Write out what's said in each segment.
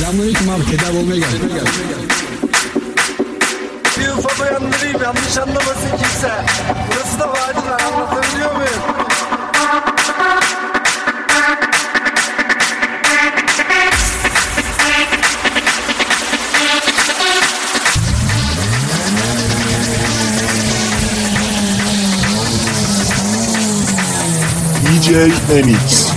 Selamünaleyküm abi, tedavi olmaya geldim. Bir ufak uyandırayım, yanlış anlamasın kimse. Burası da vadiler, anlatabiliyor muyum? DJ Enix.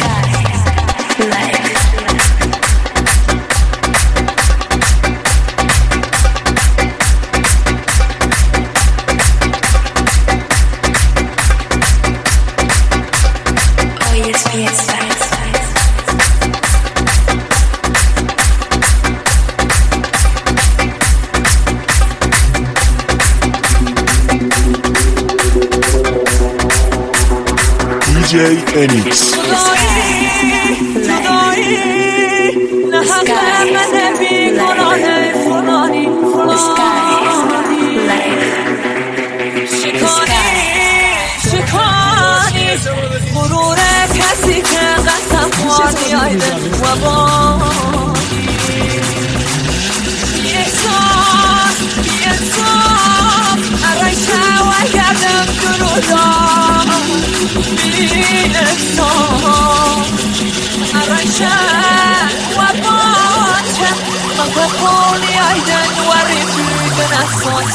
DJ Enix. مرور کسی که قسم خوردی آیده و بانی یکسان ارایشه و گردم درودان یکسان ارایشه و بانچه من بخونی آیدن و ریبیدن اساس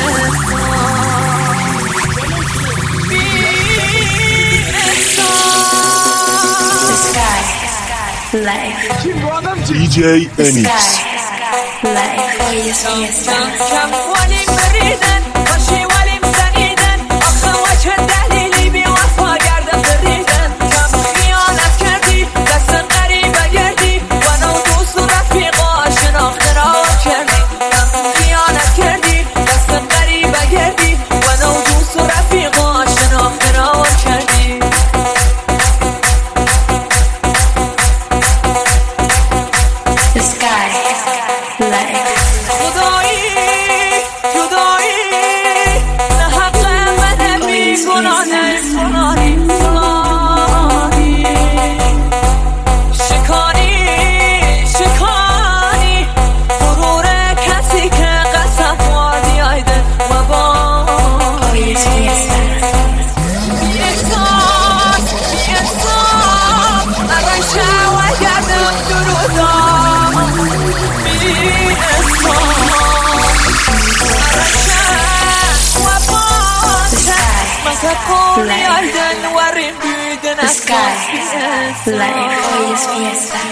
DJ Enix. كم ولي مريدا وشي ولي مسنيدا أخا وجه الدليلي بوفا قاعدة فريدا كم خيانة كردي بس غريبة قردي وانا ودوس رفيقا شناختنا وكردي كم خيانة كردي بس غريبة قردي وانا ودوس رفيقا شناختنا وكردي The sky, life, hoy es fiesta.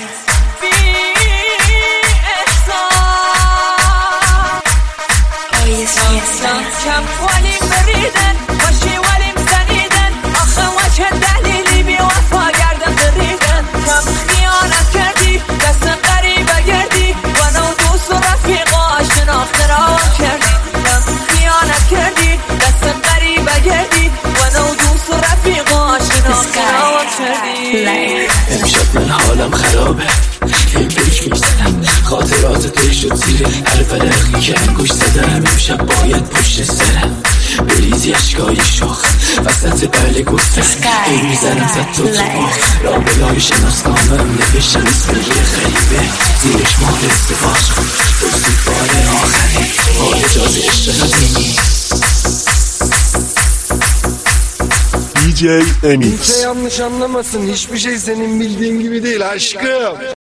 Hoy es fiesta. كم ولي مريدا وشي ولي مسنيدا أخا وجه الدليلي بوفا قاعدة فريدا كم خيانة كردي بس غريبة قردي وانا ودوس رفيقا شناختنا وكردي كم خيانة كردي بس غريبة قردي وانا ودوس رفيقا شناختنا وكردي امشب من حالم خرابه این پیش میزنم خاطرات تی شد زیر هر ورقی که انگوش زدم امشب باید پشت سرم بریزی اشکای شاخ وسط بله گفتن این میزنم زد تو باخ را بلای شناسنامم نوشتم اسم یه غریبه زیرش مال ازدواج دوستی بار آخری با اجازه عشق ندیمی DJ Enix. Kimse yanlış anlamasın, hiçbir şey senin bildiğin gibi değil aşkım.